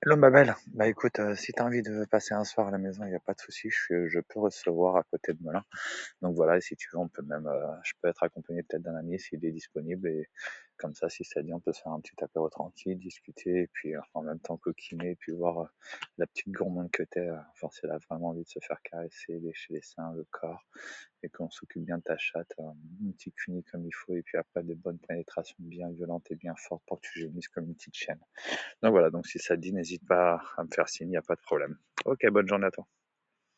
Hello ma belle, bah écoute, si t'as envie de passer un soir à la maison, il n'y a pas de souci, je peux recevoir à côté de Melun. Donc voilà, et si tu veux, on peut même, je peux être accompagné peut-être d'un ami s'il est disponible, et comme ça, si ça dit, on peut se faire un petit apéro tranquille, discuter, et puis en même temps coquiner, et puis voir la petite gourmande que t'es, enfin, si elle a vraiment envie de se faire caresser, lécher les seins, le corps, et qu'on s'occupe bien de ta chatte, une petite cunie comme il faut, et puis après des bonnes pénétrations bien violentes et bien fortes pour que tu gémisses comme une petite chienne. Donc voilà, donc si ça te dit, n'hésite pas à me faire signe, il n'y a pas de problème. Ok, bonne journée à toi.